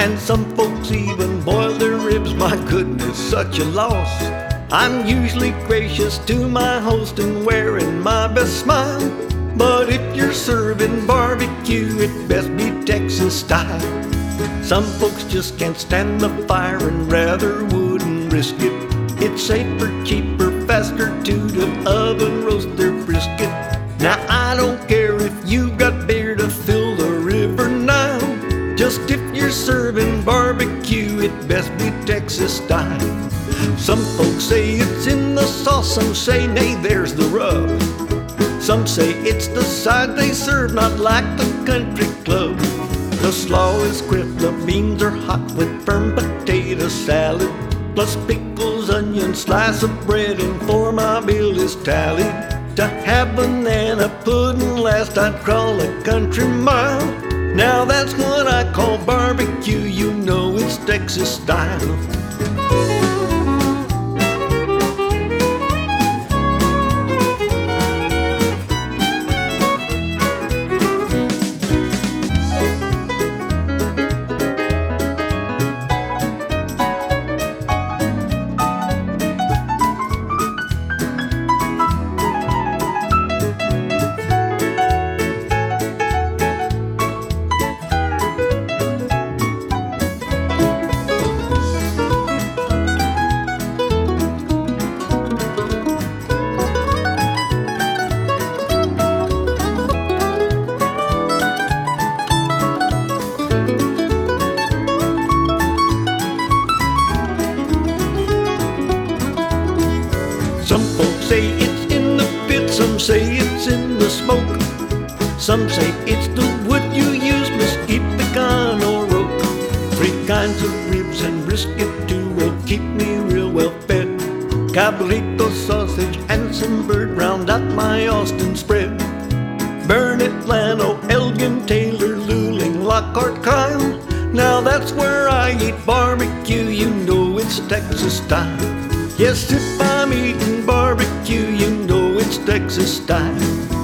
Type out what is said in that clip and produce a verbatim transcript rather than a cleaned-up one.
And some folks even boil their ribs. My goodness, such a loss. I'm usually gracious to my host and wearing my best smile, but if you're serving barbecue, it best be Texas style. Some folks just can't stand the fire and rather wouldn't risk it. It's safer, cheaper, faster to the oven roast their brisket. Now I don't care if you got beer to fill the river Nile, just if you're serving barbecue, it best be Texas style. Some folks say it's in the sauce, some say nay, there's the rub. Some say it's the side they serve, not like the country club. The slaw is crisp, the beans are hot with firm potato salad, plus pickles, onions, slice of bread, and for my bill is tallied. To have banana pudding last, I'd crawl a country mile. Now that's what I call barbecue, you know it's Texas style. Some folks say it's in the pit, some say it's in the smoke. Some say it's the wood you use, mesquite, pecan, or oak. Three kinds of ribs and brisket too will keep me real well fed. Cabrito sausage and some bird round out my Austin spread. Burnett, Llano, Elgin, Taylor, Luling, Lockhart, Kyle. Now that's where I eat barbecue, you know it's Texas style. Yes, if I'm eating barbecue, you know it's Texas style.